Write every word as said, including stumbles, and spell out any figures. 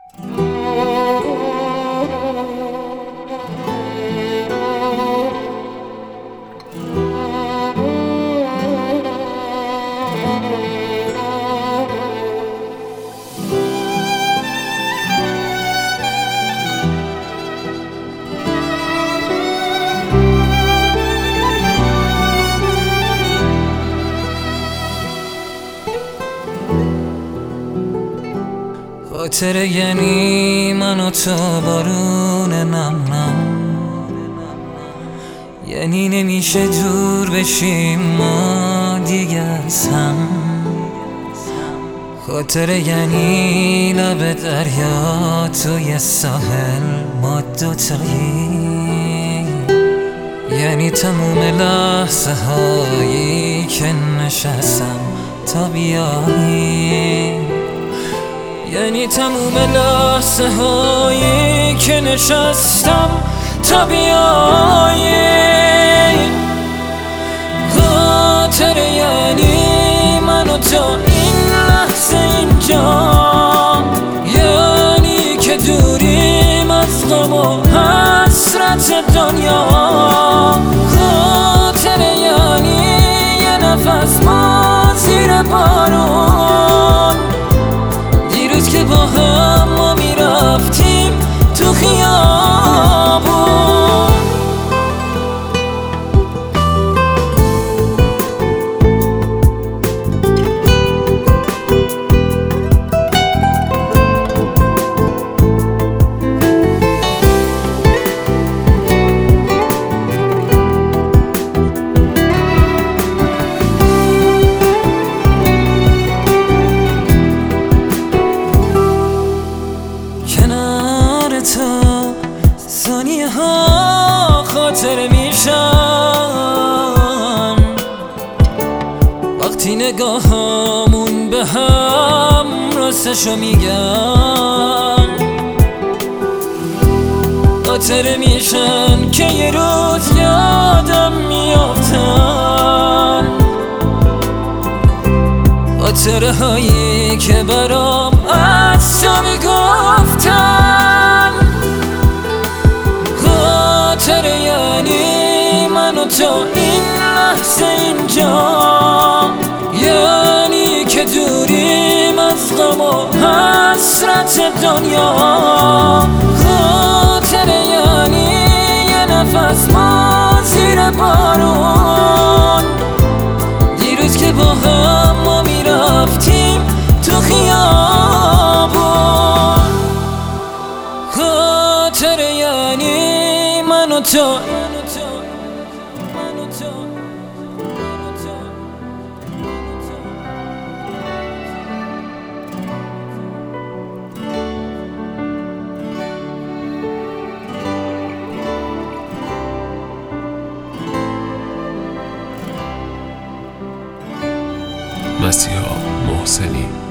خاطره یعنی من و تو بارون نم نم، یعنی نمیشه دور بشیم ما دیگه از هم. خاطره یعنی لب دریا توی ساحل ما دوتایی، یعنی تموم لحظه هایی که نشستم تا بیایی، یعنی تموم لحظه هایی که نشستم تا بیایی. خاطره یعنی من و تو این لحظه اینجا، یعنی که دوریم از غم و حسرت دنیا. خاطره یعنی یه نفس ما زیر بارون، دیروز که با هم ما میرفتیم تو خیابون. تو ثانیه ها خاطره میشن، وقتی نگاهامون به هم راستشو میگن. خاطره میشن که یه روز یادم میافتن، خاطره هایی که برام از تو میگفتن. خاطره یعنی من و تو این لحظه اینجا، یعنی که دوریم از غم و حسرت دنیا. خاطره یعنی یه نفس ما زیر بارون، دیروز که با هم ما میرفتیم تو خیابون. خاطره یعنی من و تو مسیحا محسنی.